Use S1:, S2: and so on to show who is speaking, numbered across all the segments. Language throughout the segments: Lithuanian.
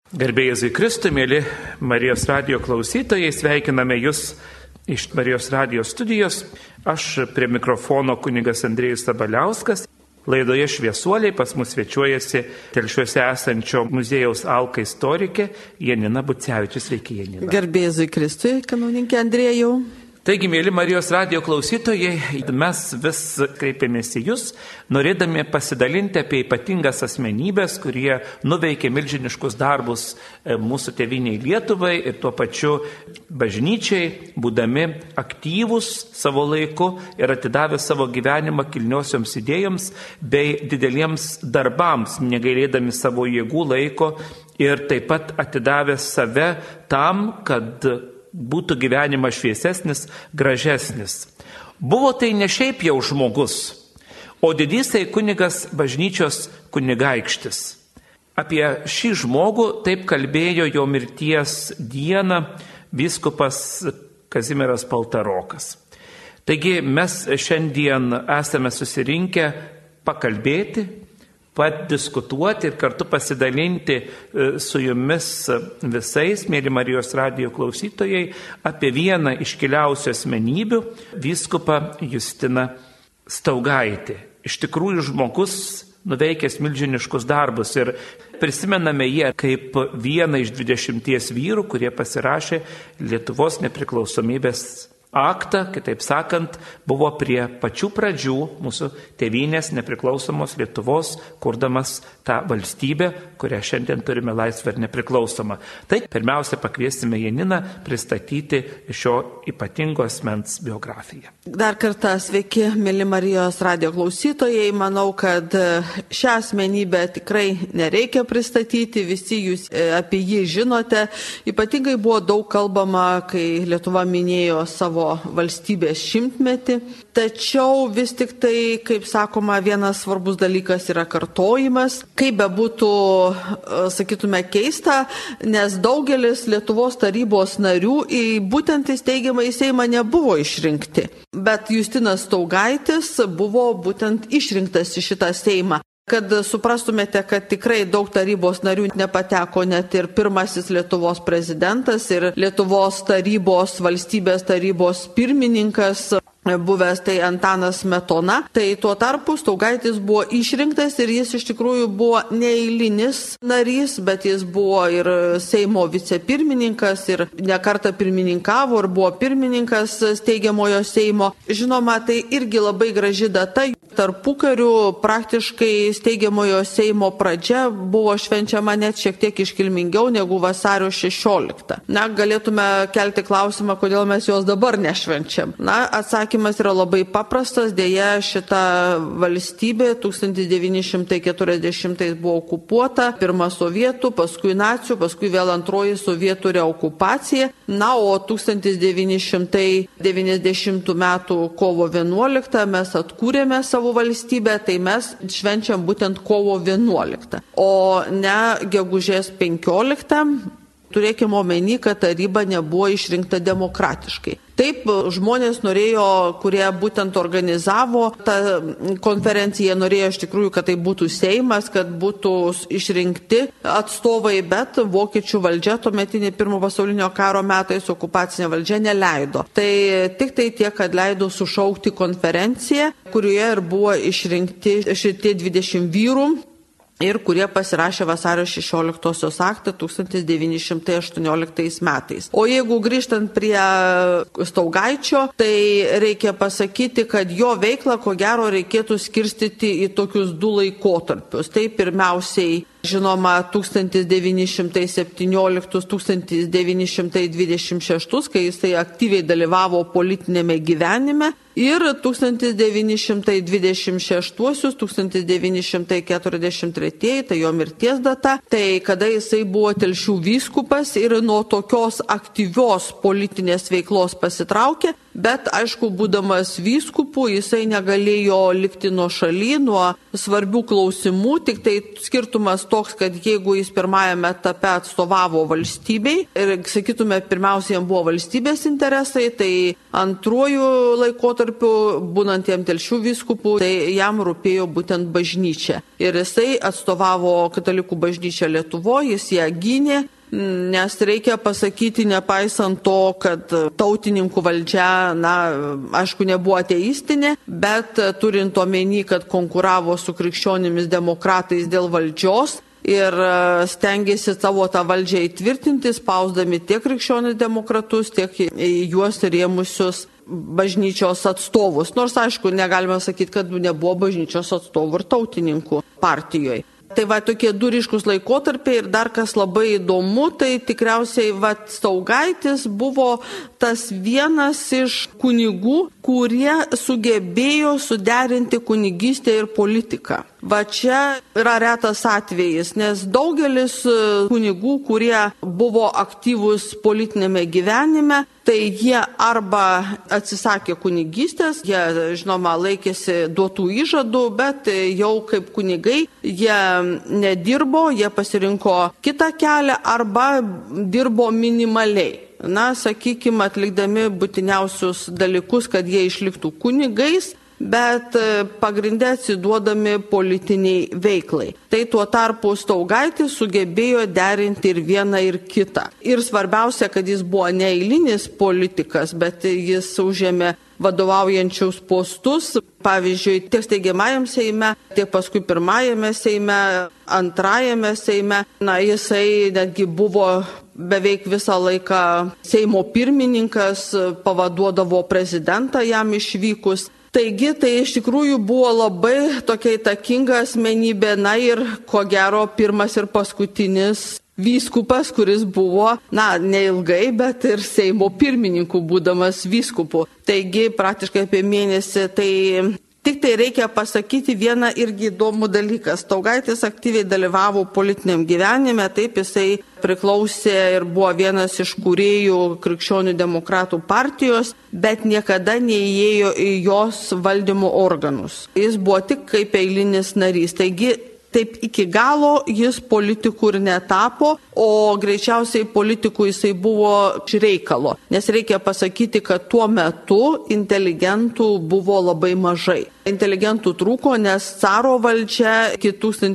S1: Garbė Jėzui Kristui, mėly Marijos radijo klausytojai, sveikiname Jūs iš Marijos radijo studijos. Aš prie mikrofono kunigas Andrėjus Sabaliauskas. Laidoje Šviesuoliai pas mus svečiuojasi Telšiuose esančio muziejaus Alka istorikė Janina Bucevičius. Sveiki, Janina.
S2: Garbė Jėzui Kristui, kanauninke Andrėjau.
S1: Taigi, mėly Marijos radijo klausytojai, mes vis kreipiamės į Jūs, norėdami pasidalinti apie ypatingas asmenybės, kurie nuveikė milžiniškus darbus mūsų tėvynei Lietuvai ir tuo pačiu bažnyčiai, būdami aktyvūs savo laiku ir atidavę savo gyvenimą kilniosioms idėjoms bei dideliems darbams, negailėdami savo jėgų, laiko ir taip pat atidavę save tam, kad būtų gyvenimas šviesesnis, gražesnis. Buvo tai ne šiaip jau žmogus, o didysai kunigas bažnyčios kunigaikštis. Apie šį žmogų taip kalbėjo jo mirties dieną vyskupas Kazimieras Paltarokas. Taigi mes šiandien esame susirinkę pakalbėti, padiskutuoti ir kartu pasidalinti su jumis visais, mėly Marijos radijo klausytojai, apie vieną iškiliausių asmenybių, vyskupą Justiną Staugaitį. Iš tikrųjų žmogus nuveikęs milžiniškus darbus ir prisimename jį kaip vieną iš 20 vyrų, kurie pasirašė Lietuvos nepriklausomybės aktą, kitaip sakant, buvo prie pačių pradžių mūsų tėvynės nepriklausomos Lietuvos, kurdamas tą valstybę, kurią šiandien turime laisvą ir nepriklausomą. Tai pirmiausia pakviesime Janiną pristatyti šio ypatingo asmens biografiją.
S2: Dar kartą sveiki, mėly Marijos radijo klausytojai. Manau, kad šią asmenybę tikrai nereikia pristatyti, visi jūs apie jį žinote. Ypatingai buvo daug kalbama, kai Lietuva minėjo savo valstybės 100-metį. Tačiau vis tik tai, kaip sakoma, vienas svarbus dalykas yra kartojimas. Kaip bebūtų, sakytume, keista, nes daugelis Lietuvos tarybos narių būtent į steigiamąjį Seimą nebuvo išrinkti. Bet Justinas Staugaitis buvo būtent išrinktas į šitą Seimą. Kad suprastumėte, kad tikrai daug tarybos narių nepateko, net ir pirmasis Lietuvos prezidentas ir Lietuvos tarybos, valstybės tarybos pirmininkas, buvęs tai Antanas Smetona. Tai tuo tarpu Staugaitis buvo išrinktas ir jis iš tikrųjų buvo neeilinis narys, bet jis buvo ir Seimo vicepirmininkas ir nekartą pirmininkavo ir buvo pirmininkas steigiamojo Seimo. Žinoma, tai irgi labai graži data. Tarpukariu praktiškai steigiamojo Seimo pradžia buvo švenčiama net šiek tiek iškilmingiau negu vasario 16. Galėtume kelti klausimą, kodėl mes jos dabar nešvenčiam. Atsakymas yra labai paprastas. Deja, šita valstybė 1940 buvo okupuota, pirma sovietų, paskui nacių, paskui vėl antroji sovietų reokupacija. O 1990 metų kovo 11 mes atkūrėme savo valstybę, tai mes švenčiam būtent kovo 11, o ne gegužės 15. Turėkime omeny, kad taryba nebuvo išrinkta demokratiškai. Taip, žmonės norėjo, kurie būtent organizavo tą konferenciją, norėjo iš tikrųjų, kad tai būtų Seimas, kad būtų išrinkti atstovai, bet vokiečių valdžia tuometinė Pirmo pasaulinio karo metais okupacinė valdžia neleido. Tai tik tai tiek, kad leido sušaukti konferenciją, kurioje ir buvo išrinkti šitie 20 vyrų, ir kurie pasirašė vasario 16 aktą 1918 metais. O jeigu grįžtant prie Staugaičio, tai reikia pasakyti, kad jo veiklą ko gero reikėtų skirstyti į tokius 2 laikotarpius. Tai pirmiausiai, žinoma, 1917-1926, kai jisai aktyviai dalyvavo politinėme gyvenime, ir 1926-1943, tai jo mirties data, tai kada jisai buvo Telšių vyskupas ir nuo tokios aktyvios politinės veiklos pasitraukė, bet aišku, būdamas vyskupu, jisai negalėjo likti nuošaly nuo svarbių klausimų, tik tai skirtumas toks, kad jeigu jis pirmajame etape atstovavo valstybei ir, sakytume, pirmiausia jam buvo valstybės interesai, tai antruoju laikotarpiu laikotarpiu, būnant jam Telšių vyskupų, tai jam rūpėjo būtent bažnyčia. Ir jisai atstovavo katalikų bažnyčią Lietuvoje, jis ją gynė, nes reikia pasakyti, nepaisant to, kad tautininkų valdžia, aišku, nebuvo ateistinė, bet turint omeny, kad konkuravo su krikščionimis demokratais dėl valdžios, ir stengiasi savo tą valdžią įtvirtinti, spausdami tiek krikščionis demokratus, tiek juos rėmusius bažnyčios atstovus. Nors, aišku, negalime sakyti, kad nebuvo bažnyčios atstovų ir tautininkų partijoje. Tai tokie du ryškus laikotarpiai ir dar kas labai įdomu, tai tikriausiai Staugaitis buvo tas vienas iš kunigų, kurie sugebėjo suderinti kunigystę ir politiką. Čia yra retas atvejis, nes daugelis kunigų, kurie buvo aktyvūs politinėme gyvenime, tai jie arba atsisakė kunigystės, jie, žinoma, laikėsi duotų įžadų, bet jau kaip kunigai jie nedirbo, jie pasirinko kitą kelią arba dirbo minimaliai. Sakykime, atlikdami būtiniausius dalykus, kad jie išliktų kunigais, bet pagrindė atsiduodami politiniai veiklai. Tai tuo tarpu Staugaitis sugebėjo derinti ir vieną, ir kitą. Ir svarbiausia, kad jis buvo neeilinis politikas, bet jis užėmė vadovaujančius postus, pavyzdžiui, tiek steigiamajam Seime, tiek paskui pirmajame Seime, antrajame Seime. Jisai netgi buvo beveik visą laiką Seimo pirmininkas, pavaduodavo prezidentą jam išvykus. Taigi, tai iš tikrųjų buvo labai tokia įtakinga asmenybė, ir ko gero pirmas ir paskutinis vyskupas, kuris buvo, neilgai, bet ir Seimo pirmininku būdamas vyskupu. Taigi, praktiškai apie mėnesį, tai tik tai reikia pasakyti vieną irgi įdomų dalyką. Staugaitis aktyviai dalyvavo politiniam gyvenime, taip jisai priklausė ir buvo vienas iš kūrėjų Krikščionių demokratų partijos, bet niekada neįėjo į jos valdymo organus. Jis buvo tik kaip eilinis narys. Taigi, taip iki galo jis politikų ir netapo, o greičiausiai politikų jisai buvo iš reikalo. Nes reikia pasakyti, kad tuo metu inteligentų buvo labai mažai. Inteligentų trūko, nes caro valdžia iki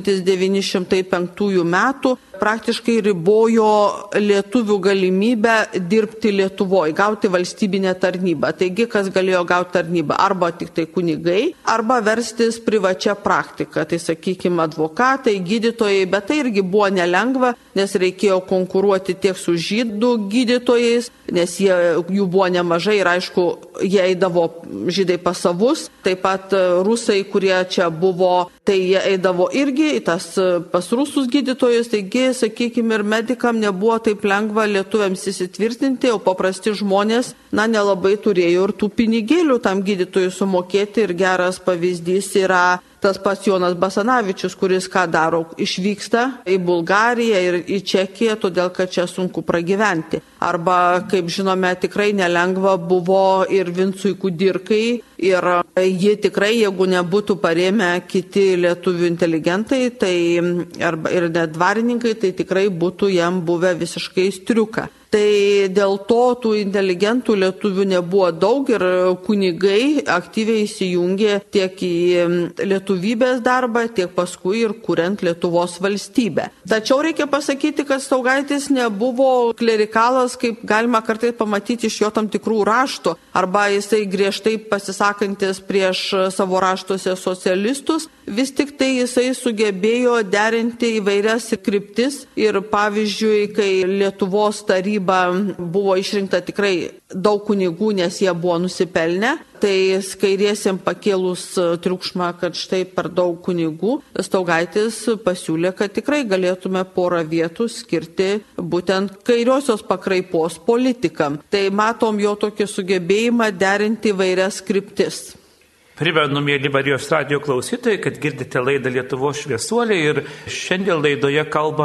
S2: 1905 metų praktiškai ribojo lietuvių galimybę dirbti Lietuvoje, gauti valstybinę tarnybą. Taigi, kas galėjo gauti tarnybą? Arba tik tai kunigai, arba verstis privačią praktiką. Tai, sakykime, advokatai, gydytojai, bet tai irgi buvo nelengva, nes reikėjo konkuruoti tiek su žydų gydytojais, nes jų buvo nemažai ir, aišku, jie eidavo žydai pas savus, taip pat rusai, kurie čia buvo, tai jie eidavo irgi pas rusus gydytojus, taigi, sakykime, ir medikam nebuvo taip lengva lietuviams įsitvirtinti, o paprasti žmonės, nelabai turėjo ir tų pinigėlių tam gydytojui sumokėti, ir geras pavyzdys yra tas pats Jonas Basanavičius, kuris ką daro, išvyksta į Bulgariją ir į Čekiją, todėl kad čia sunku pragyventi. Arba, kaip žinome, tikrai nelengva buvo ir Vincui Kudirkai, ir jie tikrai, jeigu nebūtų parėmę kiti lietuvių inteligentai, tai, ir net dvarininkai, tai tikrai būtų jam buvę visiškai striuka. Tai dėl to tų inteligentų lietuvių nebuvo daug ir kunigai aktyviai įsijungė tiek į lietuvybės darbą, tiek paskui ir kuriant Lietuvos valstybę. Tačiau reikia pasakyti, kad Staugaitis nebuvo klerikalas, kaip galima kartais pamatyti iš jo tam tikrų raštų, arba jisai griežtai pasisakantis prieš savo raštuose socialistus, vis tik tai jisai sugebėjo derinti įvairias kryptis ir, pavyzdžiui, kai Lietuvos taryba buvo išrinkta tikrai daug kunigų, nes jie buvo nusipelnę, tai kairiesiem pakėlus triukšmą, kad štai per daug kunigų, Staugaitis pasiūlė, kad tikrai galėtume porą vietų skirti būtent kairiosios pakraipos politikam. Tai matom jo tokį sugebėjimą derinti įvairias kryptis.
S1: Primenu, mėly Marijos radijo klausytojai, kad girdite laidą Lietuvos šviesuoliai ir šiandien laidoje kalbame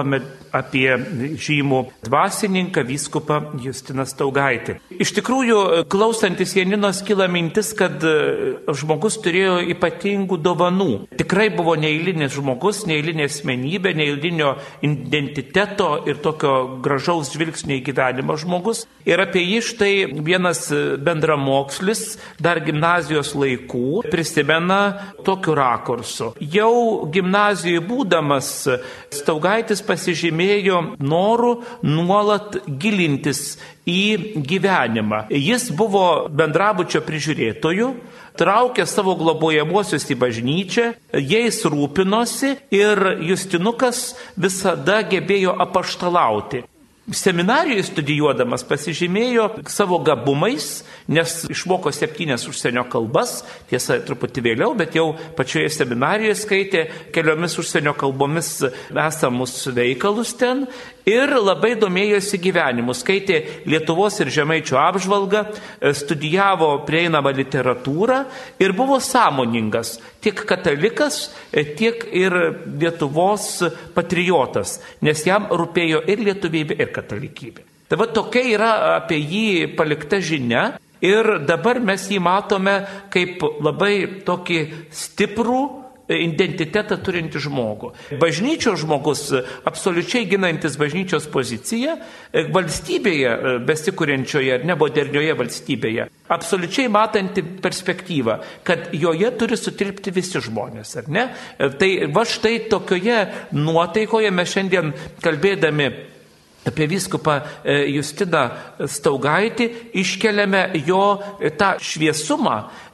S1: apie žymų dvasininką vyskupą Justiną Staugaitį. Iš tikrųjų, klausantis Janinos kyla mintis, kad žmogus turėjo ypatingų dovanų. Tikrai buvo neeilinis žmogus, neeilinė asmenybė, neeilinio identiteto ir tokio gražaus žvilgsnio į gyvenimą žmogus. Ir apie jį štai vienas bendramokslis dar gimnazijos laikų prisimena tokiu rakursu. Jau gimnazijoje būdamas Staugaitis pasižymėjo noru nuolat gilintis į gyvenimą. Jis buvo bendrabučio prižiūrėtoju, traukė savo globojamuosius į bažnyčią, jais rūpinosi ir Justinukas visada gebėjo apaštalauti. Seminarijoje studijuodamas pasižymėjo savo gabumais, nes išmoko 7 užsienio kalbas, tiesa truputį vėliau, bet jau pačioje seminarijoje skaitė keliomis užsienio kalbomis esamus veikalus ten ir labai domėjosi gyvenimu, skaitė Lietuvos ir Žemaičių apžvalgą, studijavo prieinamą literatūrą ir buvo sąmoningas, tiek katalikas, tiek ir Lietuvos patriotas, nes jam rūpėjo ir lietuvybė, ir katalikybė. Tai va tokia yra apie jį palikta žinia ir dabar mes jį matome kaip labai tokį stiprų identitetą turintį žmogų. Bažnyčios žmogus, absoliučiai ginantis bažnyčios poziciją, valstybėje, besikuriančioje ar nemodernioje valstybėje, absoliučiai matanti perspektyvą, kad joje turi sutilpti visi žmonės, ar ne? Tai va štai tokioje nuotaikoje mes šiandien kalbėdami apie vyskupą Justiną Staugaitį iškeliame jo tą šviesumą,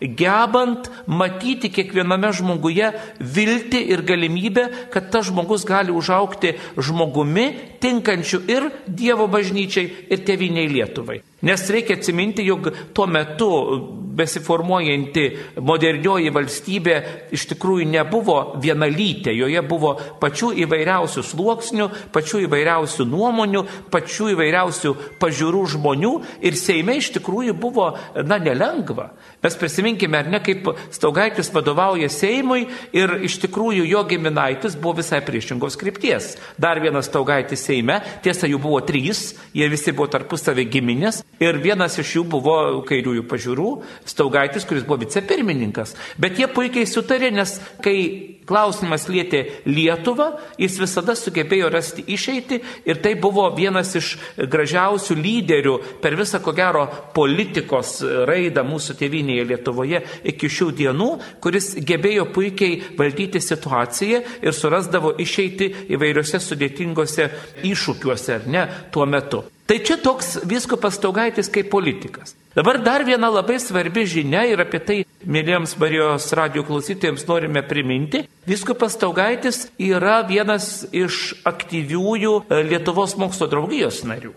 S1: gebant matyti kiekviename žmoguje viltį ir galimybę, kad tas žmogus gali užaugti žmogumi, tinkančiu ir Dievo bažnyčiai, ir tėvynei Lietuvai. Nes reikia atsiminti, jog tuo metu besiformuojanti modernioji valstybė iš tikrųjų nebuvo vienalytė, joje buvo pačių įvairiausių sluoksnių, pačių įvairiausių nuomonių, pačių įvairiausių pažiūrų žmonių ir Seime iš tikrųjų buvo, nelengva. Mes prisiminkime, ar ne, kaip Staugaitis vadovauja Seimui ir iš tikrųjų jo giminaitis buvo visai priešingos krypties. Dar vienas Staugaitis Seime, tiesa jų buvo 3, jie visi buvo tarpusavį giminės ir vienas iš jų buvo kairiųjų pažiūrų, Staugaitis, kuris buvo vicepirmininkas. Bet jie puikiai sutarė, nes kai klausimas lietė Lietuvą, jis visada sugebėjo rasti išeitį ir tai buvo vienas iš gražiausių lyderių per visą, ko gero, politikos raidą mūsų tėvynėje Lietuvoje iki šių dienų, kuris gebėjo puikiai valdyti situaciją ir surasdavo išeitį įvairiose sudėtingose iššūkiuose, ar ne, tuo metu. Tai čia toks vyskupas Staugaitis kaip politikas. Dabar dar viena labai svarbi žinia ir apie tai, mėlyjams Marijos radijo klausytojams, norime priminti. Vyskupas Staugaitis yra vienas iš aktyviųjų Lietuvos mokslo draugijos narių.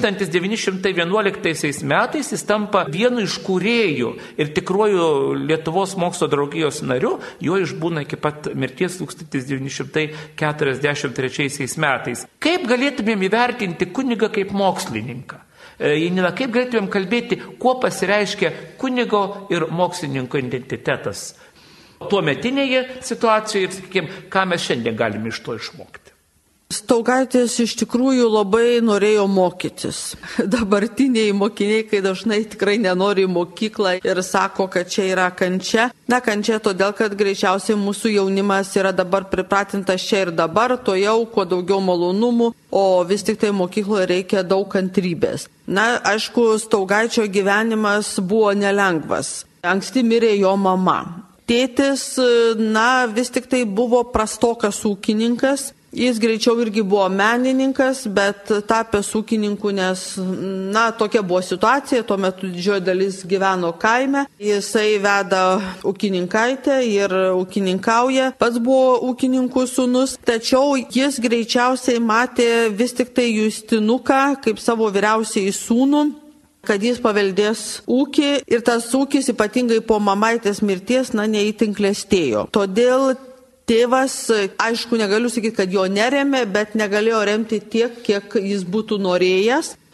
S1: 1911 metais jis tampa vienu iš kūrėjų ir tikruoju Lietuvos mokslo draugijos nariu, jo išbūna iki pat mirties 1943 metais. Kaip galėtumėm įvertinti kunigą kaip mokslininką? Janina, kaip galėtumėm kalbėti, kuo pasireiškia kunigo ir mokslininko identitetas tuometinėje situacijoje ir, sakykime, ką mes šiandien galime iš to išmokti?
S2: Staugaitis iš tikrųjų labai norėjo mokytis. Dabartiniai mokiniai, kai dažnai tikrai nenori į mokyklą ir sako, kad čia yra kančia. Kančia todėl, kad greičiausiai mūsų jaunimas yra dabar pripratintas čia ir dabar, to jau kuo daugiau malonumų, o vis tik tai mokykloje reikia daug kantrybės. Aišku, Staugaičio gyvenimas buvo nelengvas. Anksti mirė jo mama. Tėtis, vis tik tai buvo prastokas ūkininkas. Jis greičiau irgi buvo menininkas, bet tapęs ūkininku, nes, tokia buvo situacija, tuo metu didžioji dalis gyveno kaime. Jisai veda ūkininkaitę ir ūkininkauja, pats buvo ūkininkų sūnus, tačiau jis greičiausiai matė vis tik tai Justinuką kaip savo vyriausiąjį sūnų, kad jis paveldės ūkį ir tas ūkis ypatingai po mamaitės mirties, neįtin klestėjo. Todėl tėvas, aišku, negaliu sakyti, kad jo neremė, bet negalėjo remti tiek, kiek jis būtų norėjęs.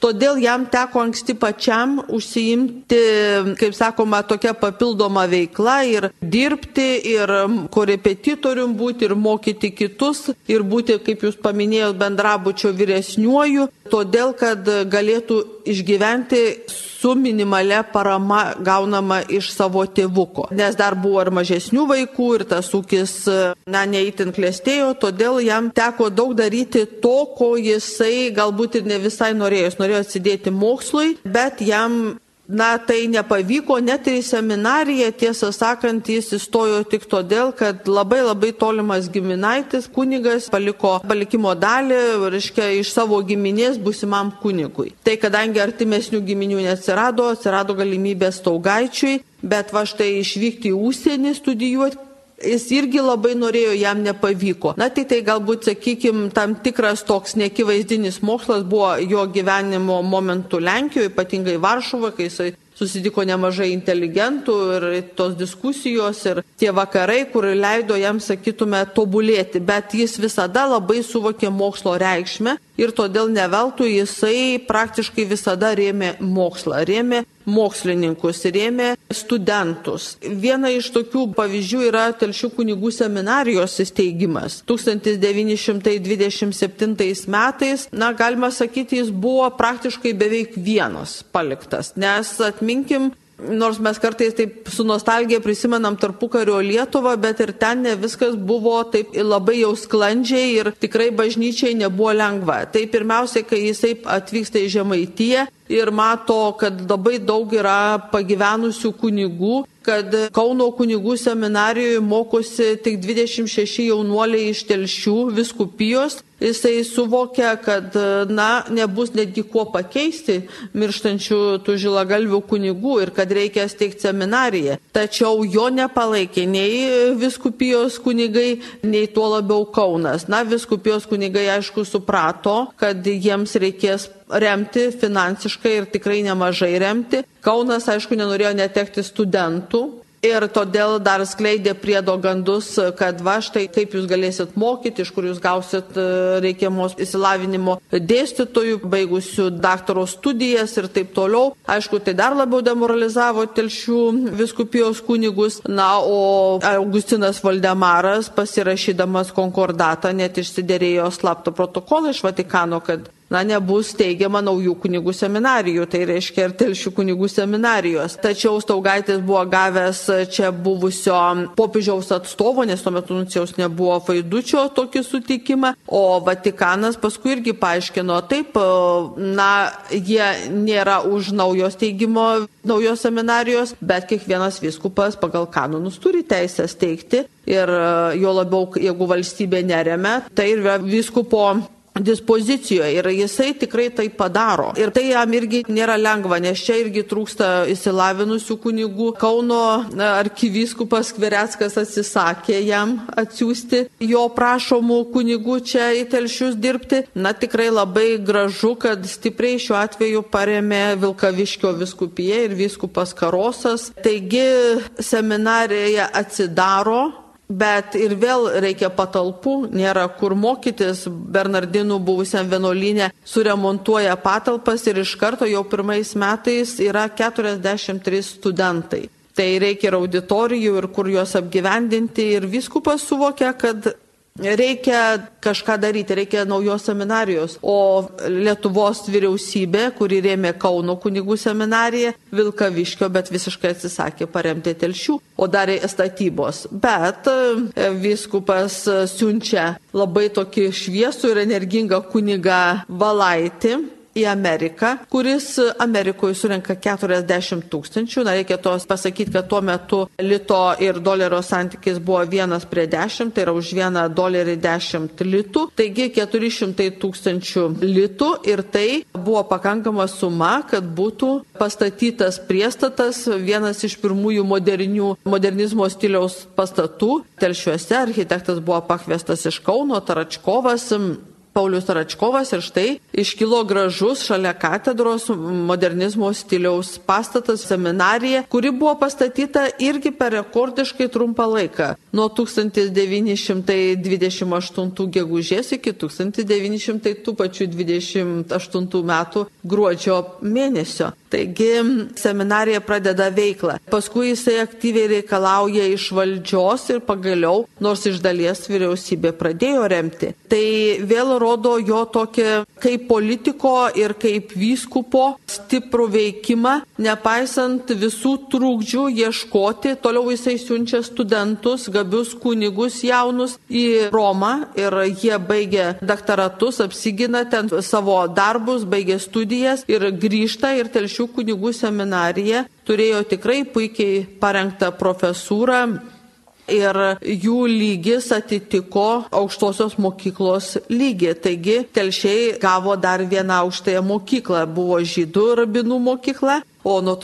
S2: todėl jam teko anksti pačiam užsiimti, kaip sakoma, tokia papildoma veikla ir dirbti, ir korepetitorium būti, ir mokyti kitus, ir būti, kaip jūs paminėjote, bendrabučio vyresniuoju, todėl, kad galėtų išgyventi su minimale parama gaunama iš savo tėvuko. Nes dar buvo ir mažesnių vaikų, ir tas ūkis, neįtin klestėjo, todėl jam teko daug daryti to, ko jisai galbūt ir ne visai norėjo. Jis norėjo atsidėti mokslui, bet jam tai nepavyko, net ir į seminariją, tiesą sakant, jis įstojo tik todėl, kad labai labai tolimas giminaitis, kunigas, paliko palikimo dalį, reiškia, iš savo giminės būsimam kunigui. Tai kadangi artimesnių giminių neatsirado, atsirado galimybė Staugaičiui, bet va štai išvykti į užsienį studijuoti, jis irgi labai norėjo, jam nepavyko. Tai galbūt, sakykime, tam tikras toks neakivaizdinis mokslas buvo jo gyvenimo momentų Lenkijoje, ypatingai Varšuvoje, kai jisai susitiko nemažai inteligentų ir tos diskusijos ir tie vakarai, kur leido jam, sakytume, tobulėti, bet jis visada labai suvokė mokslo reikšmę ir todėl neveltui jisai praktiškai visada rėmė mokslą, rėmė mokslininkus, rėmė studentus. Viena iš tokių pavyzdžių yra Telšių kunigų seminarijos įsteigimas. 1927 metais, galima sakyti, jis buvo praktiškai beveik vienas paliktas, nes atminkim, nors mes kartais taip su nostalgija prisimenam tarpukario Lietuvą, bet ir ten ne viskas buvo taip labai jau sklandžiai ir tikrai bažnyčiai nebuvo lengva. Tai pirmiausia, kai jisai atvyksta į Žemaitiją ir mato, kad labai daug yra pagyvenusių kunigų, kad Kauno kunigų seminarijoje mokosi tik 26 jaunuoliai iš Telšių vyskupijos, jisai suvokia, kad nebus netgi kuo pakeisti mirštančių tų žilagalvių kunigų ir kad reikia steigti seminariją. Tačiau jo nepalaikė nei vyskupijos kunigai, nei tuo labiau Kaunas. Vyskupijos kunigai aišku suprato, kad jiems reikės remti finansiškai ir tikrai nemažai remti. Kaunas, aišku, nenorėjo netekti studentų ir todėl dar skleidė priedo gandus, kad štai kaip jūs galėsit mokyti, iš kur jūs gausit reikiamos išsilavinimo dėstytojų, baigusių daktaro studijas ir taip toliau. Aišku, tai dar labiau demoralizavo Telšių vyskupijos kunigus. O Augustinas Valdemaras, pasirašydamas konkordatą, net išsiderėjo slaptą protokolą iš Vatikano, kad nebus teigiama naujų kunigų seminarijų, tai reiškia ir Telšių kunigų seminarijos. Tačiau Staugaitis buvo gavęs čia buvusio popiežiaus atstovo, nes tuo metu nuncijaus nebuvo, Faidučio, tokį sutikimą, o Vatikanas paskui irgi paaiškino, taip, jie nėra už naujos teigimo, naujos seminarijos, bet kiekvienas vyskupas pagal kanonus turi teisę steigti ir jo labiau, jeigu valstybė neremia, tai yra vyskupo dispozicijoje ir jisai tikrai tai padaro. Ir tai jam irgi nėra lengva, nes čia irgi trūksta išsilavinusių kunigų. Kauno arkivyskupas Skvereckas atsisakė jam atsiųsti jo prašomų kunigų čia į Telšius dirbti. Tikrai labai gražu, kad stipriai šiuo atveju parėmė Vilkaviškio vyskupija ir vyskupas Karosas. Taigi seminarija atsidaro, bet ir vėl reikia patalpų, nėra kur mokytis. Bernardinų buvusiam vienuolyne suremontuoja patalpas ir iš karto jau pirmais metais yra 43 studentai. Tai reikia ir auditorijų, ir kur juos apgyvendinti. Ir vyskupas suvokia, kad reikia kažką daryti, reikia naujos seminarijos. O Lietuvos vyriausybė, kuri rėmė Kauno kunigų seminariją, Vilkaviškio, bet visiškai atsisakė paremti Telšių, o darė statybos. Bet vyskupas siunčia labai tokį šviesų ir energingą kunigą Valaitį į Ameriką, kuris Amerikoje surenka 40 000. Reikia tos pasakyti, kad tuo metu lito ir dolerio santykis buvo 1:10, tai yra už $1 10 litų, taigi 400 000 litų ir tai buvo pakankama suma, kad būtų pastatytas priestatas, vienas iš pirmųjų modernizmo stiliaus pastatų Telšiuose. Architektas buvo pakviestas iš Kauno, Taračkovas. Paulius Račkovas ir štai iškilo gražus šalia katedros modernizmo stiliaus pastatas seminarija, kuri buvo pastatyta irgi per rekordiškai trumpą laiką. Nuo 1928 gegužės iki 1928 metų gruodžio mėnesio. Taigi seminarija pradeda veiklą. Paskui jisai aktyviai reikalauja iš valdžios ir pagaliau, nors iš dalies vyriausybė pradėjo remti. Tai vėl rodo jo tokį kaip politiko ir kaip vyskupo stiprų veikimą, nepaisant visų trūkdžių ieškoti. Toliau jisai siunčia studentus, gabius kunigus jaunus į Romą ir jie baigia daktaratus, apsigina ten savo darbus, baigia studijas ir grįžta ir Telšių kunigų seminarija turėjo tikrai puikiai parengtą profesūrą ir jų lygis atitiko aukštosios mokyklos lygį. Taigi Telšiai gavo dar vieną aukštąją mokyklą, buvo žydų rabinų mokykla, o nuo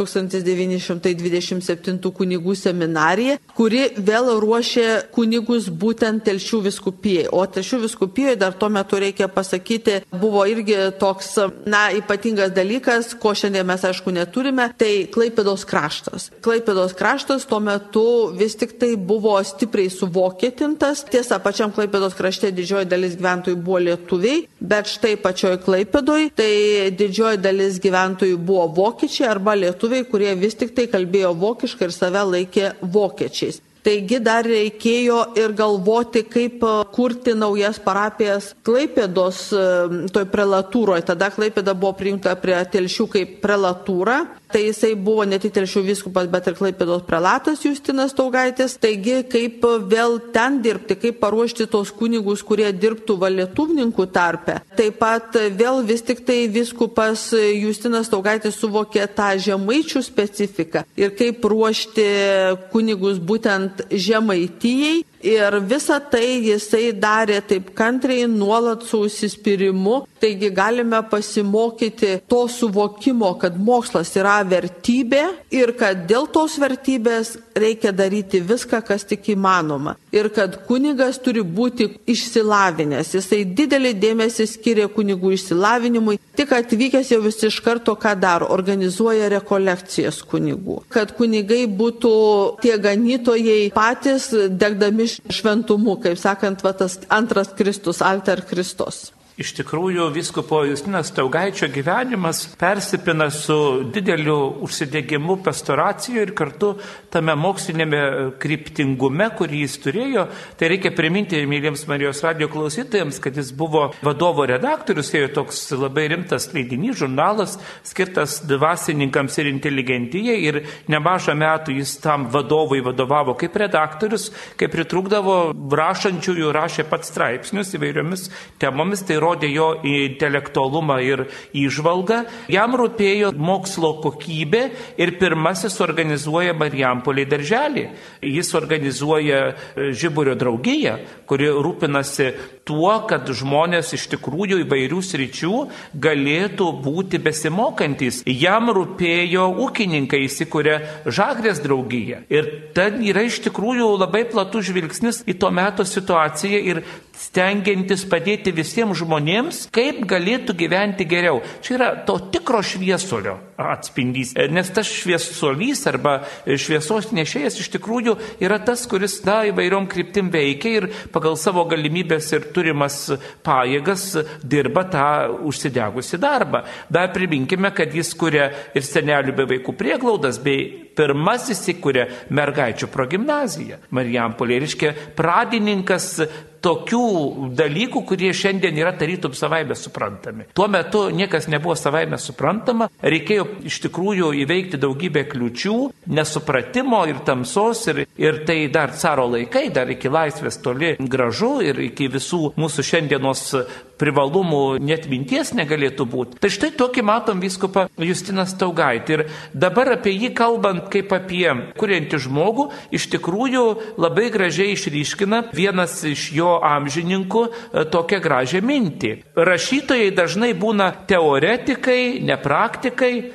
S2: 1927 kunigų seminarija, kuri vėl ruošė kunigus būtent Telšių vyskupijai. O Telšių vyskupijoje dar tuo metu reikia pasakyti, buvo irgi toks, ypatingas dalykas, ko šiandien mes aišku neturime, tai Klaipėdos kraštas. Klaipėdos kraštas tuo metu vis tik tai buvo stipriai suvokietintas. Tiesa, pačiam Klaipėdos krašte didžioji dalis gyventojų buvo lietuviai, bet štai pačioj Klaipėdoj tai didžioji dalis gyventojų buvo vokiečiai arba lietuviai, kurie vis tik tai kalbėjo vokiškai ir save laikė vokiečiais. Taigi dar reikėjo ir galvoti, kaip kurti naujas parapijas Klaipėdos toj prelatūroje. Tada Klaipėda buvo priimta prie Telšių kaip prelatūra. Tai jisai buvo ne tik Telšių vyskupas, bet ir Klaipėdos prelatas Justinas Staugaitis. Taigi kaip vėl ten dirbti, kaip paruošti tos kunigus, kurie dirbtų lietuvininkų tarpe. Taip pat vėl vis tik tai vyskupas Justinas Staugaitis suvokė tą žemaičių specifiką ir kaip ruošti kunigus būtent Žemaitijai. Ir visą tai jisai darė taip kantriai, nuolat su užsispyrimu. Taigi galime pasimokyti to suvokimo, kad mokslas yra vertybė ir kad dėl tos vertybės reikia daryti viską, kas tik įmanoma. Ir kad kunigas turi būti išsilavinęs. Jisai didelį dėmesį skiria kunigų išsilavinimui. Tik atvykęs jau vis iš karto ką daro, organizuoja rekolekcijas kunigų. Kad kunigai būtų tie ganytojai patys degdami šventumu, kaip sakant, tas antras Kristus, alter Kristus.
S1: Iš tikrųjų, vyskupo Justino Staugaičio gyvenimas persipina su dideliu užsidegimu pastoracijoje ir kartu tame mokslinėme kryptingume, kurį jis turėjo. Tai reikia priminti myliems Marijos radijo klausytojams, kad jis buvo vadovo redaktorius, tai toks labai rimtas leidinys, žurnalas, skirtas dvasininkams ir inteligentijai, ir nemažą metų jis tam vadovui vadovavo kaip redaktorius, kaip pritrūkdavo rašančiųjų, rašė pats straipsnius įvairiomis temomis, tai rodė jo intelektualumą ir įžvalgą. Jam rūpėjo mokslo kokybė ir pirmasis organizuoja Marijampolėje darželį. Jis organizuoja Žiburio draugiją, kuri rūpinasi tuo, kad žmonės iš tikrųjų įvairių sričių galėtų būti besimokantys. Jam rūpėjo ūkininkai, įsikūrė Žagrės draugiją. Ir ten yra iš tikrųjų labai platus žvilgsnis į to meto situaciją ir stengiantis padėti visiems žmonėms, kaip galėtų gyventi geriau. Čia yra to tikro šviesulio atspindys, nes tas šviesulys arba šviesos nešėjas iš tikrųjų yra tas, kuris įvairiom kryptim veikia ir pagal savo galimybės ir turimas pajėgas dirba tą užsidegusi darbą. Dar priminkime, kad jis kuria ir senelių be vaikų prieglaudas, bei pirmasis įkuria mergaičių progimnaziją Marijampolėje. Reiškia, pradininkas tokių dalykų, kurie šiandien yra tarytum savaime suprantami. Tuo metu niekas nebuvo savaime suprantama, reikėjo iš tikrųjų įveikti daugybę kliūčių, nesupratimo ir tamsos, ir tai dar caro laikai, dar iki laisvės toli gražu ir iki visų mūsų šiandienos privalumų net minties negalėtų būti. Tai štai tokį matom vyskupą Justiną Staugaitį. Ir dabar apie jį kalbant kaip apie kuriantį žmogų, iš tikrųjų labai gražiai išryškina vienas iš jo amžininkų tokią gražią mintį. Rašytojai dažnai būna teoretikai, nepraktikai,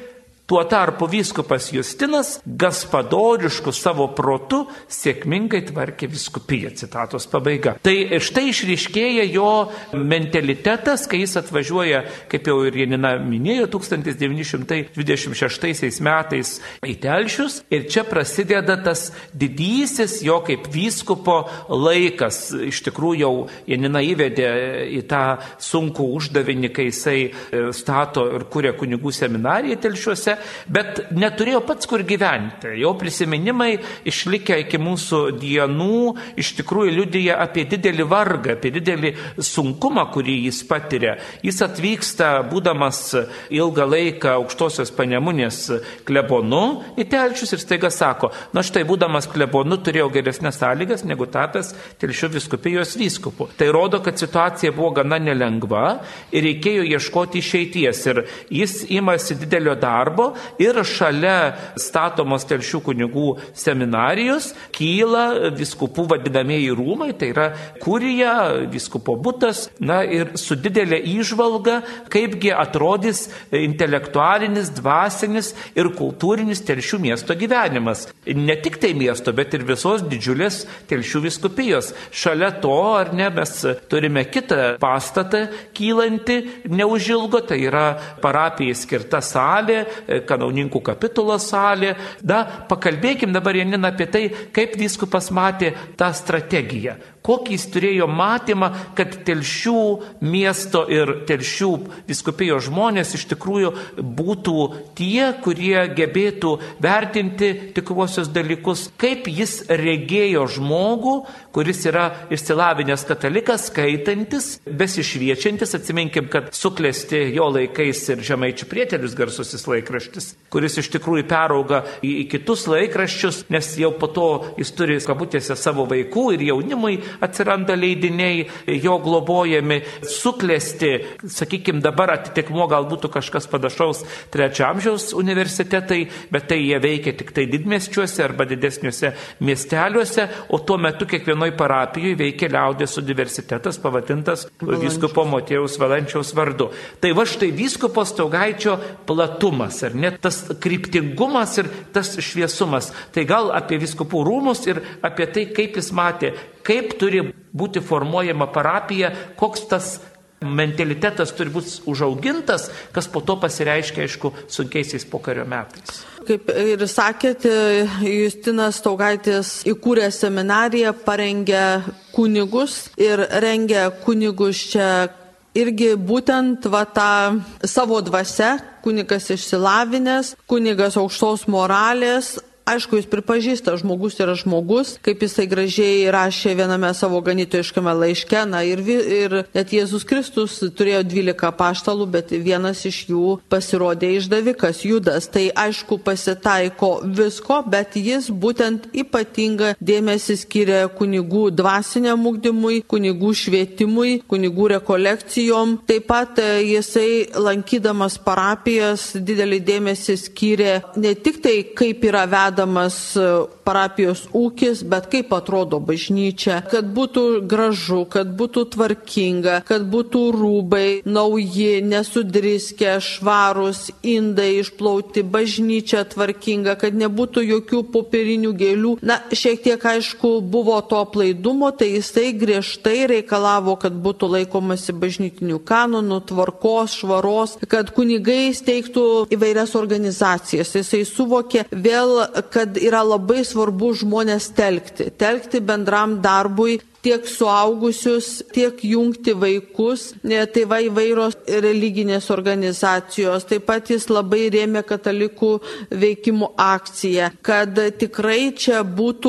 S1: Tuo tarpu vyskupas Justinas gaspadorišku savo protu sėkmingai tvarkė vyskupiją. Citatos pabaiga. Tai štai išryškėja jo mentalitetas, kai jis atvažiuoja, kaip jau ir Janina minėjo, 1926 metais į Telšius, ir čia prasideda tas didysis jo kaip vyskupo laikas. Iš tikrųjų jau Janina įvedė į tą sunkų uždavinį, kai jisai stato ir kuria kunigų seminariją Telšiuose, bet neturėjo pats kur gyventi. Jo prisiminimai išlikę iki mūsų dienų iš tikrųjų liudija apie didelį vargą, apie didelį sunkumą, kurį jis patiria. Jis atvyksta, būdamas ilgą laiką Aukštosios Panemunės klebonu į Telšius ir staiga sako, na štai būdamas klebonu turėjau geresnės sąlygas negu tapęs Telšių vyskupijos vyskupu. Tai rodo, kad situacija buvo gana nelengva ir reikėjo ieškoti išeities. Ir jis imasi didelio darbo ir šalia statomos Telšių kunigų seminarijos kyla vyskupų vadinamieji rūmai, tai yra kurija, vyskupo butas, na ir su didelė įžvalga, kaipgi atrodys intelektualinis, dvasinis ir kultūrinis Telšių miesto gyvenimas. Ne tik tai miesto, bet ir visos didžiulės Telšių vyskupijos. Šalia to, ar ne, mes turime kitą pastatą kylantį neužilgo, tai yra parapijai skirta salė, kanauninkų kapitulos salė. Da, pakalbėkim dabar, Janina, apie tai, kaip vyskupas matė tą strategiją. Kokį jis turėjo matymą, kad Telšių miesto ir Telšių vyskupijos žmonės iš tikrųjų būtų tie, kurie gebėtų vertinti tikruosius dalykus. Kaip jis regėjo žmogų, kuris yra išsilavinęs katalikas, skaitantis, besišviečiantis. Atsiminkim, kad suklesti jo laikais ir Žemaičių prietelius garsusis laikraštis, kuris iš tikrųjų perauga į kitus laikraščius, nes jau po to jis turi kabutėse savo vaikų ir jaunimui atsiranda leidiniai, jo globojami, suklesti, sakykime, dabar atitikmuo galbūt kažkas panašaus 3 amžiaus universitetai, bet tai jie veikia tik tai didmiesčiuose arba didesniuose miesteliuose, o tuo metu kiekvienoj parapijoje veikia liaudės universitetas pavadintas vyskupo Motiejaus Valančiaus vardu. Tai va štai vyskupo Staugaičio platumas, ar net tas kryptingumas ir tas šviesumas. Tai gal apie vyskupų rūmus ir apie tai, kaip jis matė, kaip turi būti formuojama parapija, koks tas mentalitetas turi būti užaugintas, kas po to pasireiškia, aišku, sunkiaisiais pokario metais.
S2: Kaip ir sakėte, Justinas Staugaitis įkūrė seminariją, parengė kunigus ir rengė kunigus čia irgi būtent tą savo dvasią, kunigas išsilavinęs, kunigas aukštos moralės. Aišku, jis pripažįsta, žmogus yra žmogus, kaip jisai gražiai rašė viename savo ganytojiškame laiške, na ir net Jėzus Kristus turėjo 12 apaštalų, bet vienas iš jų pasirodė išdavikas, Judas. Tai aišku, pasitaiko visko, bet jis būtent ypatingą dėmesį skiria kunigų dvasiniam ugdymui, kunigų švietimui, kunigų rekolekcijom. Taip pat jisai, lankydamas parapijas, didelį dėmesį skiria ne tik tai, kaip yra parapijos ūkis, bet kaip atrodo bažnyčia, kad būtų gražu, kad būtų tvarkinga, kad būtų rūbai nauji, nesudriskę, švarūs, indai išplauti, bažnyčia tvarkinga, kad nebūtų jokių popierinių gėlių. Na, šiek tiek aišku buvo to aplaidumo, tai jisai griežtai reikalavo, kad būtų laikomasi bažnytinių kanonų, tvarkos, švaros, kad kunigai steigtų įvairias organizacijas. Jisai suvokė vėl, kad yra labai svarbu žmonės telkti bendram darbui, tiek suaugusius, tiek jungti vaikus, tai va įvairios religinės organizacijos. Taip pat jis labai rėmė katalikų veikimų akciją, kad tikrai čia būtų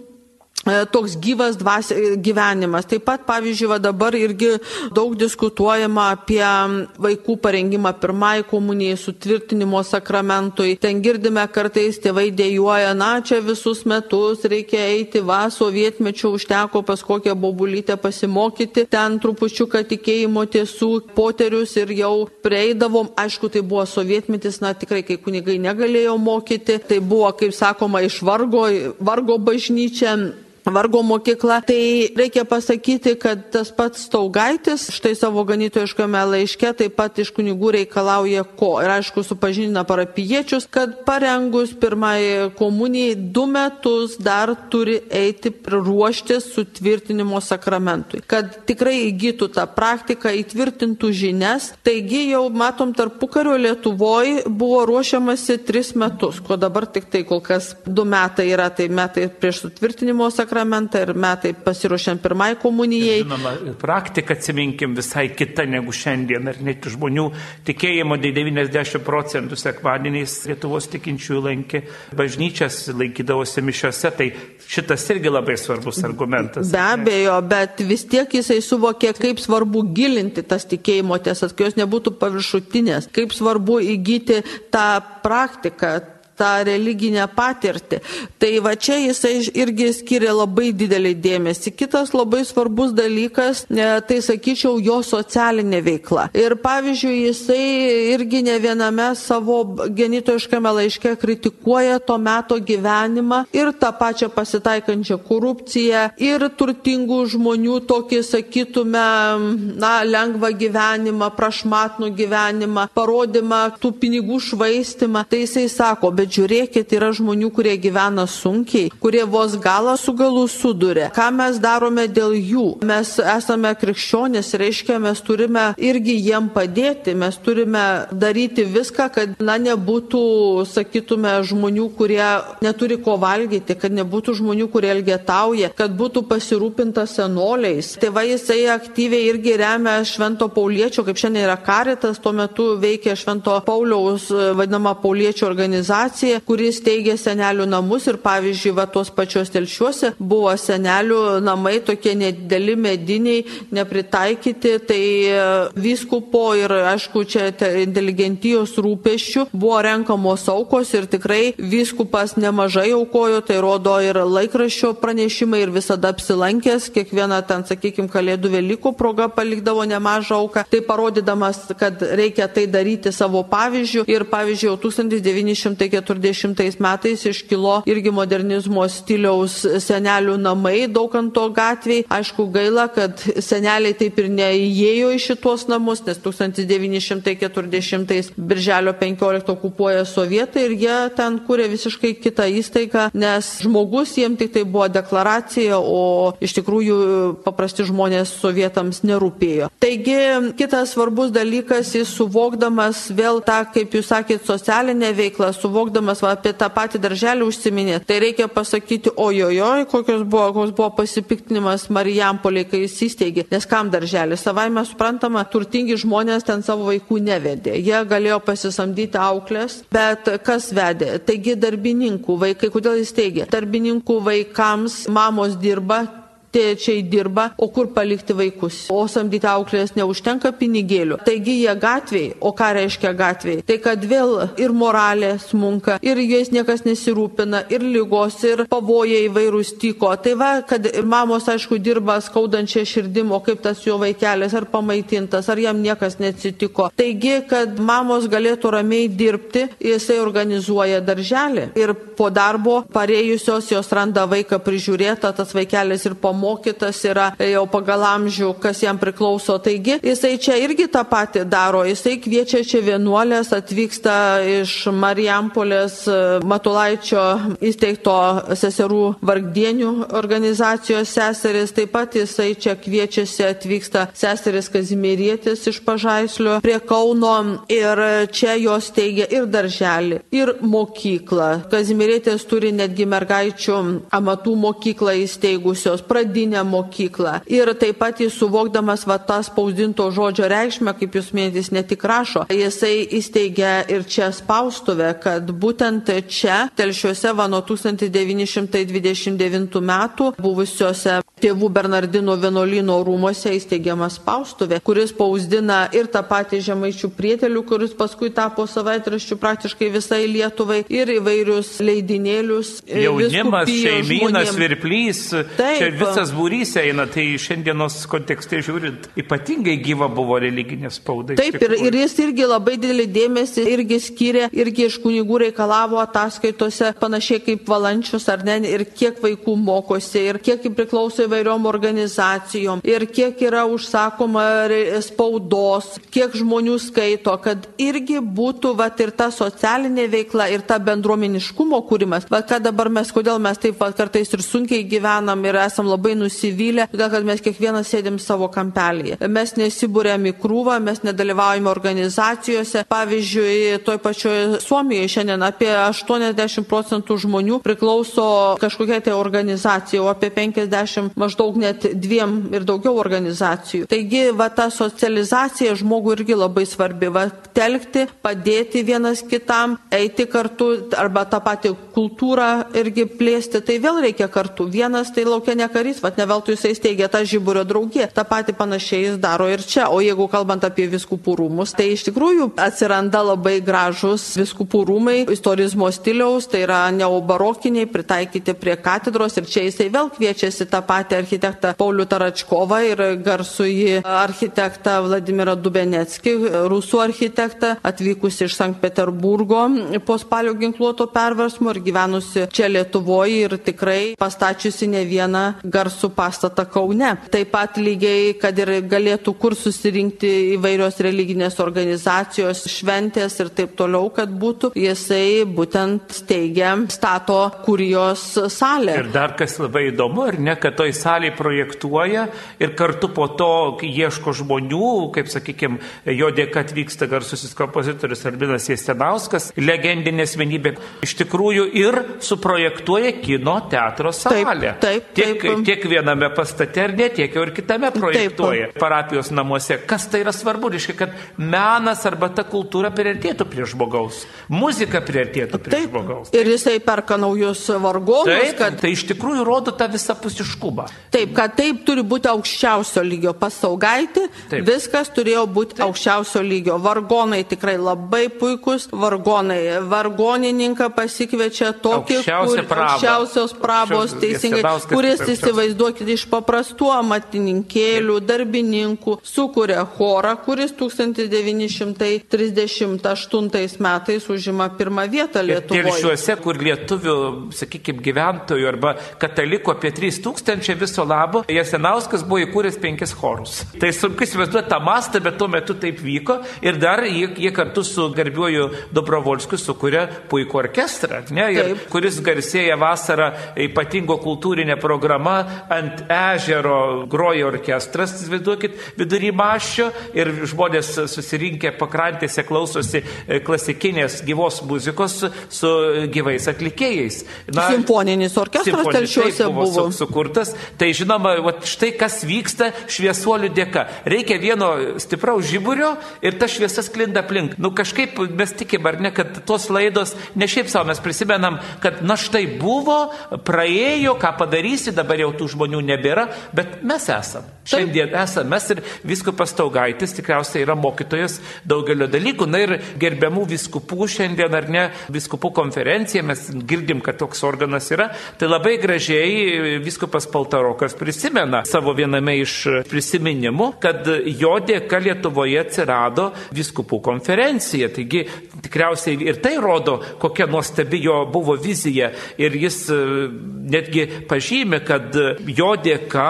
S2: toks gyvas gyvenimas. Taip pat, pavyzdžiui, dabar irgi daug diskutuojama apie vaikų parengimą pirmai komunijai, sutvirtinimo sakramentui. Ten girdime kartais tėvai dėjuoja, na, čia visus metus reikia eiti, sovietmečiu užteko pas kokią bobulytę pasimokyti, ten trupučiuką tikėjimo tiesų poterius ir jau prieidavom. Aišku, tai buvo sovietmetis, na, tikrai, kai kunigai negalėjo mokyti. Tai buvo, kaip sakoma, iš vargo bažnyčia. vargo mokykla. Tai reikia pasakyti, kad tas pats Staugaitis štai savo ganytojiškame laiške taip pat iš kunigų reikalauja ko. Ir aišku, supažindina parapijiečius, kad parengus pirmąjį komunijai 2 metus dar turi eiti ruoštis sutvirtinimo sakramentui, kad tikrai įgytų tą praktiką, įtvirtintų žinias. Taigi jau matom, tarpukario Lietuvoje buvo ruošiamasi 3 metus, ko dabar tik tai kol kas 2 metai yra, tai metai prieš sutvirtinimo sakramentą ir metai pasiruošiant pirmai komunijai.
S1: Žinoma, praktika, atsiminkim, visai kita negu šiandien, ir net žmonių tikėjimo 90% sekmadieniais Lietuvos tikinčiųjų lankė bažnyčias, laikydavosi mišiose, tai šitas irgi labai svarbus argumentas.
S2: Be abejo, bet vis tiek jisai suvokė, kaip svarbu gilinti tas tikėjimo tiesas, kad jos nebūtų paviršutinės, kaip svarbu įgyti tą praktiką, tą religinę patirtį. Tai va čia jisai irgi skiria labai didelį dėmesį. Kitas labai svarbus dalykas, tai sakyčiau, jo socialinė veikla. Ir pavyzdžiui, jisai irgi ne viename savo ganytojiškame laiške kritikuoja to meto gyvenimą ir tą pačią pasitaikančią korupciją ir turtingų žmonių tokį, sakytume, lengvą gyvenimą, prašmatnų gyvenimą, parodymą tų pinigų švaistimą. Tai jisai sako, bet žiūrėkit, yra žmonių, kurie gyvena sunkiai, kurie vos galą su galu suduria. Ką mes darome dėl jų? Mes esame krikščionys, reiškia, mes turime irgi jiem padėti, mes turime daryti viską, kad nebūtų, sakytume, žmonių, kurie neturi ko valgyti, kad nebūtų žmonių, kurie elgetauja, kad būtų pasirūpinta senoliais. Tai va, jisai aktyviai irgi remia Švento Pauliečio, kaip šiandien yra Caritas, tuo metu veikia Švento Pauliaus vadinama Pauliečio organizacija, kuris teigia senelių namus ir pavyzdžiui, va, tuos pačios Telšiuose buvo senelių namai, tokie nedideli mediniai, nepritaikyti, tai vyskupo ir aišku, čia inteligentijos rūpesčių buvo renkamos aukos ir tikrai vyskupas nemažai aukojo, tai rodo ir laikraščio pranešimai ir visada apsilankęs, kiekvieną ten, sakykime, Kalėdų Velykų proga palikdavo nemažą auką, tai parodydamas, kad reikia tai daryti savo pavyzdžių. Ir pavyzdžiui, jau 1940 metais iškilo irgi modernizmo stiliaus senelių namai Daukanto gatvėje. Aišku, gaila, kad seneliai taip ir neįėjo į šitos namus, nes 1940 birželio 15 okupuoja sovietai ir jie ten kūrė visiškai kitą įstaigą, nes žmogus jiems tik tai buvo deklaracija, o iš tikrųjų paprasti žmonės sovietams nerūpėjo. Taigi, kitas svarbus dalykas, jis suvokdamas vėl tą, kaip jūs sakėt, socialinę veiklą, suvokdamas apie tą patį darželį užsiminė, tai reikia pasakyti, ojojoj, koks buvo pasipiktinimas Marijampolėje, kai jis įsteigė, nes kam darželį? Savaime suprantama, turtingi žmonės ten savo vaikų nevedė. Jie galėjo pasisamdyti auklės, bet kas vedė? Taigi darbininkų vaikai, kodėl jis teigė? Darbininkų vaikams mamos dirba, tėčiai dirba, o kur palikti vaikus? O samdyti auklės neužtenka pinigėlių. Taigi jie gatvėje, o ką reiškia gatvėje? Tai kad vėl ir moralė smunka, ir jais niekas nesirūpina, ir lygos, ir pavojai įvairūs tyko. Tai va, kad mamos, aišku, dirba skaudančią širdim, o kaip tas jo vaikelis, ar pamaitintas, ar jam niekas neatsitiko. Taigi, kad mamos galėtų ramiai dirbti, jisai organizuoja darželį. Ir po darbo parėjusios jos randa vaiką prižiūrėtą, tas vaikelis ir pamokytas yra jau pagal amžių, kas jam priklauso. Taigi, jisai čia irgi tą patį daro. Jisai kviečia čia vienuolės, atvyksta iš Marijampolės Matulaičio įsteigto seserų vargdienių organizacijos seseris. Taip pat jisai čia kviečiasi, atvyksta seseris Kazimierietis iš Pažaislio prie Kauno ir čia jos teigia ir darželį, ir mokyklą. Kazimierietis turi netgi mergaičių amatų mokyklą įsteigusios, pradinę mokyklą. Ir taip pat jis suvokdamas va tą spausdinto žodžio reikšmę, kaip jūs minėtis, ne tik rašo, jisai įsteigia ir čia spaustuvę, kad būtent čia Telšiuose va nuo 1929 metų buvusiuose tėvų Bernardinų vienuolyno rūmose įsteigiama spaustuvė, kuris spausdina ir tą patį Žemaičių prietelių, kuris paskui tapo savaitraščiu praktiškai visai Lietuvai, ir įvairius leidinėlius.
S1: Jaunimas, šeimynas, Svirplys, čia visas būrys eina, tai šiandienos kontekste žiūrint, ypatingai gyva buvo religinė spauda.
S2: Taip, ir jis irgi labai didelį dėmesį irgi skyrė, irgi iš kunigų reikalavo ataskaitose, panašiai kaip Valančius ar ne, ir kiek vaikų mokosi, ir kiek priklauso įvairiom organizacijom, ir kiek yra užsakoma spaudos, kiek žmonių skaito, kad irgi būtų ir ta socialinė veikla, ir ta bendruomeniškumo kūrimas. Ką dabar kodėl mes taip kartais ir sunkiai gyvenam ir esam labai nusivylę, kad mes kiekvienas sėdėm savo kampelyje. Mes nesibūrėm į krūvą, mes nedalyvaujame organizacijose. Pavyzdžiui, toj pačioje Suomijoje šiandien apie 80% žmonių priklauso kažkokiai tai organizacijai, o apie 50 maždaug net 2 ir daugiau organizacijų. Taigi, ta socializacija žmogų irgi labai svarbi. Telkti, padėti vienas kitam, eiti kartu, arba tą patį kultūrą irgi plėsti, tai vėl reikia kartu. Vienas tai laukia ne karys, ne veltui jisai steigia tą Žiburio draugiją. Ta pati panašiai jis daro ir čia. O jeigu kalbant apie vyskupų rūmus, tai iš tikrųjų atsiranda labai gražus vyskupų rūmai istorizmo stiliaus, tai yra neobarokiniai, pritaikyti prie katedros, ir čia jisai vėl kviečiasi tą patį architektą Paulių Taračkovą ir garsųjį architektą Vladimirą Dubenetskį, rusų architektą, atvykusi iš Sankt Peterburgo po spalio ginkluoto perversmo ir gyvenusi čia Lietuvoje ir tikrai pastačiusi ne vieną garsų pastatą Kaune. Taip pat lygiai, kad ir galėtų kur susirinkti įvairios religinės organizacijos, šventės ir taip toliau, kad būtų, jisai būtent stato kurijos salę.
S1: Ir dar kas labai įdomu, ar ne, kad toj salėje projektuoja ir kartu po to ieško žmonių, kaip sakykime, jo dėka atvyksta garsusis kompozitorius Albinas Jastinauskas, legendinė asmenybė, iš tikrųjų ir suprojektuoja kino teatro salę.
S2: Taip.
S1: Tiek viename pastate ar ne, tiek jau ir kitame projektuoja. Taip. Parapijos namuose. Kas tai yra svarbu? Reiškia, kad menas arba ta kultūra priartėtų prie žmogaus. Muzika priartėtų prie žmogaus.
S2: Ir jisai perka naujus vargonus.
S1: Taip, tai iš tikrųjų rodo tą visapusiškumą.
S2: Taip, kad taip turi būti aukščiausio lygio. Pas Saugaitį viskas turėjo būti aukščiausio lygio. Vargonai tikrai labai puikus. Vargonininką pasikviečia tokį, aukščiausios prabos, teisingai, kuris įsivaizduokit iš paprastų amatininkėlių, darbininkų, sukuria chorą, kuris 1938 metais užima pirmą vietą Lietuvoje.
S1: Ir šiuose, kur lietuvių, sakykime, gyventojų arba katalikų apie 3000 viso labo, Jasinauskas buvo įkūręs 5 chorus. Tai sunku įsivaizduoti tą mastą, bet tuo metu taip vyko ir dar jie kartu su garbiuoju Dobrovolskiu sukuria puikų orkestrą, kuris garsėja vasarą ypatingo kultūrinė programa, ant ežero groja orkestras, įsivaizduokit, vidury maščio ir žmonės susirinkę pakrantėse klausosi klasikinės gyvos muzikos su gyvais atlikėjais.
S2: Simfoninis orkestras telšiuose buvo
S1: sukurtas. Tai žinoma, štai kas vyksta šviesuolių dėka. Reikia vieno stipraus žiburio ir ta šviesa sklinda aplink. Kažkaip mes tikim, ar ne, kad tos laidos, ne šiaip savo mes prisimenam, kad štai buvo, praėjo, ką padarysi, dabar jau tų žmonių nebėra, bet mes esam. Šiandien esam. Mes ir vyskupas Staugaitis tikriausiai yra mokytojas daugelio dalykų. Ir gerbiamų vyskupų šiandien, ar ne, vyskupų konferencija, mes girdim, kad toks organas yra. Tai labai gražiai vyskupas Paltarokas prisimena savo viename iš prisiminimų, kad jo dėka Lietuvoje atsirado vyskupų konferencija. Taigi tikriausiai ir tai rodo, kokia nuostabi jo buvo vizija. Ir jis netgi pažymi, kad jo dėka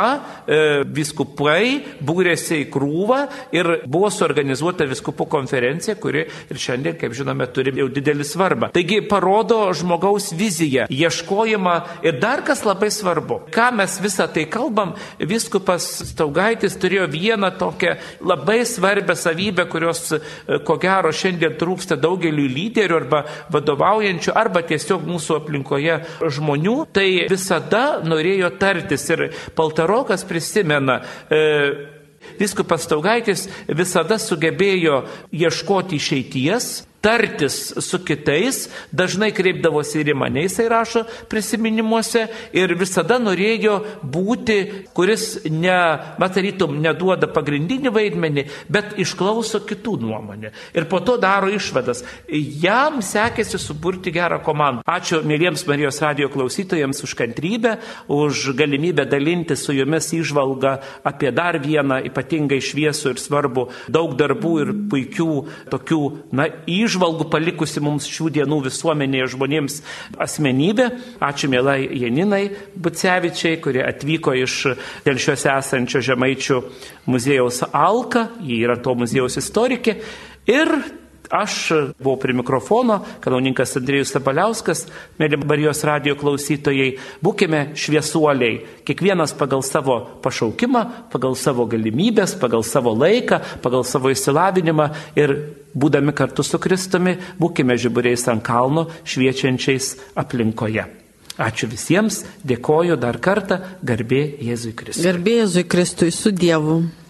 S1: vyskupai būrėsi į krūvą ir buvo suorganizuota vyskupų konferencija, kuri ir šiandien, kaip žinome, turi jau didelį svarbą. Taigi parodo žmogaus viziją, ieškojimą ir dar kas labai svarbu. Ką mes visą tai kalbam, vyskupas Staugaitis turėjo vieną tokią labai svarbią savybę, kurios ko gero šiandien trūksta daugeliu lyderių arba vadovaujančių arba tiesiog mūsų aplinkoje žmonių, tai visada norėjo tartis. Ir Paltarokas prisimena, vyskupas Staugaitis visada sugebėjo ieškoti išeities tartis su kitais, dažnai kreipdavosi ir į mane, jisai rašo prisiminimuose, ir visada norėjo būti, kuris tarytum neduoda pagrindinį vaidmenį, bet išklauso kitų nuomonę. Ir po to daro išvadas. Jam sekėsi suburti gerą komandą. Ačiū mėlyms Marijos radijo klausytojams už kantrybę, už galimybę dalinti su jumis įžvalgą apie dar vieną ypatingai šviesų ir svarbu, daug darbų ir puikių tokių įžvalgų palikusi mums šių dienų visuomenėje žmonėms asmenybė. Ačiū mielai Janinai Bucevičiai, kurie atvyko iš Telšiuose esančio Žemaičių muziejaus Alka, ji yra to muziejaus istorikė. Ir aš buvau prie mikrofono, kanauninkas Andrėjus Sabaliauskas. Mėly Marijos radijo klausytojai, būkime šviesuoliai, kiekvienas pagal savo pašaukimą, pagal savo galimybės, pagal savo laiką, pagal savo išsilavinimą, ir būdami kartu su Kristumi, būkime žiburiais ant kalno, šviečiančiais aplinkoje. Ačiū visiems, dėkoju dar kartą, garbė Jėzui Kristui.
S2: Garbė Jėzui Kristui, su Dievu.